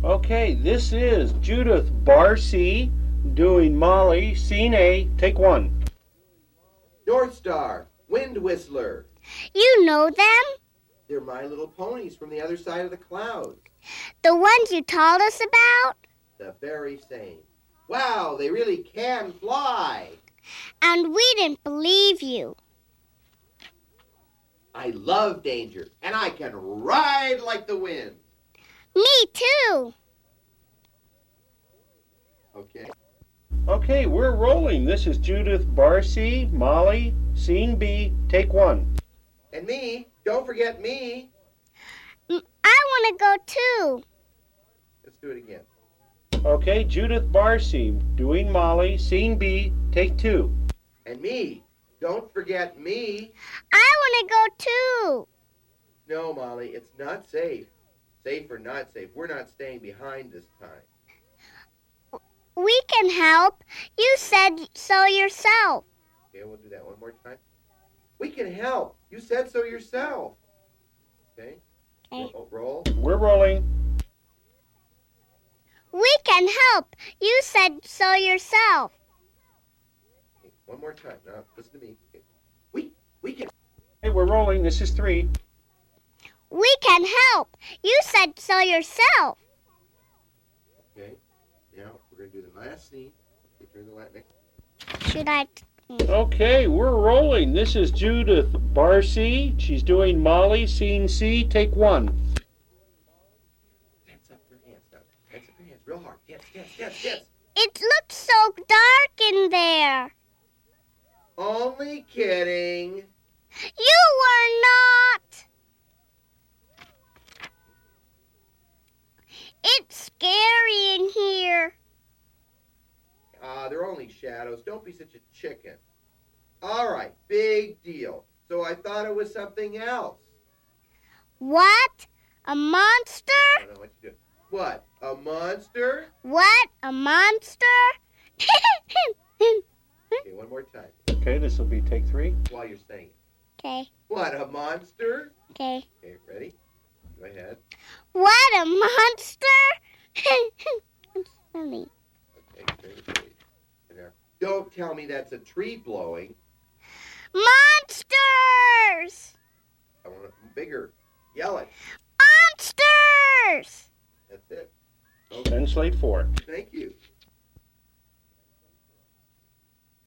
Okay, this is Judith Bar C doing Molly, scene A, take one. North Star, Wind Whistler. You know them? They're My Little Ponies from the other side of the clouds. The ones you told us about? The very same. Wow, they really can fly. And we didn't believe you. I love danger, and I can ride like the wind. Me too. Okay. Okay, we're rolling. This is Judith Bar C, Molly, scene B, take one. And me, don't forget me. I want to go too. Let's do it again. Okay, Judith Bar C doing Molly, scene B, take two. And me, don't forget me. I want to go too. No, Molly, it's not safe. Safe or not safe, we're not staying behind this time. We can help. You said so yourself. Okay, we'll do that one more time. We can help. You said so yourself. Okay? Okay. Roll. We're rolling. We can help. You said so yourself. Okay, one more time. Now, listen to me. Okay. We can. Hey, we're rolling. This is three. We can help. You said so yourself. Okay. Now, we're going to do the last scene. Okay, turn the light next. Should I? Okay, we're rolling. This is Judith Bar C. She's doing Molly, scene C, take one. Hands up your hands now. Hands up your hands real hard. Yes. It looks so dark in there. Only kidding. You were not. It's scary in here. They're only shadows. Don't be such a chicken. All right, big deal. So I thought it was something else. What? A monster? I don't know what you do. What? A monster? What? A monster? Okay, one more time. Okay, this will be take three. While you're saying it. Okay. What? A monster? Okay. Okay, ready? Go ahead. What a monster! It's funny. Okay, turn the page. And now, don't tell me that's a tree blowing. Monsters! I want it bigger. Yell it. Monsters! That's it. And slate four. Thank you.